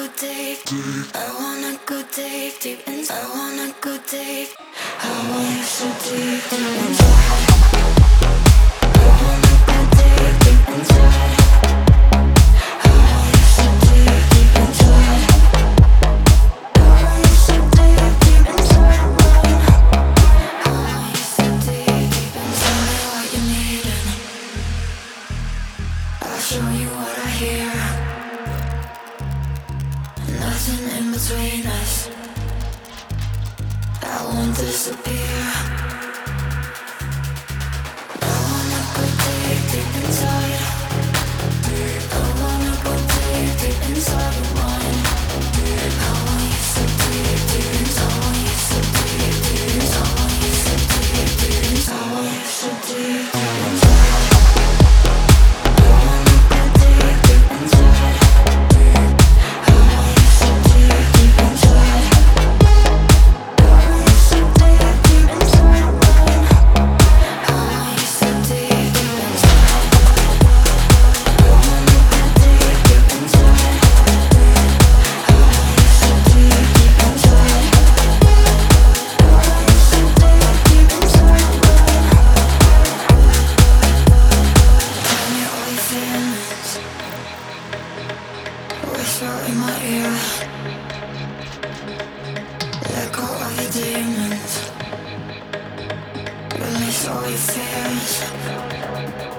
deep. I wanna go deep, deep inside. I wanna go deep. I want you so deep, deep inside. I wanna go deep, deep inside. I want you so deep, deep inside. I want you so deep, deep inside. I want you so deep, deep inside. Tell me what you need and I'll show you what I hear. Nothing in between us. I won't disappear. I wanna go deep, deep inside. I wanna go deep, deep inside your mind. I want you so deep, deep inside. I want you so deep, deep inside. I want you so deep, deep inside. I want you so deep, deep inside. I wanna go deep, deep inside. I want you so deep, deep inside. I want you so deep, deep inside. I want you so deep, deep inside. I wanna go deep, deep inside. I want you so deep, deep inside. I want you so deep, deep inside. Tell me all your feelings. Whisper in my ear. Let go of your demons. Release all your fears.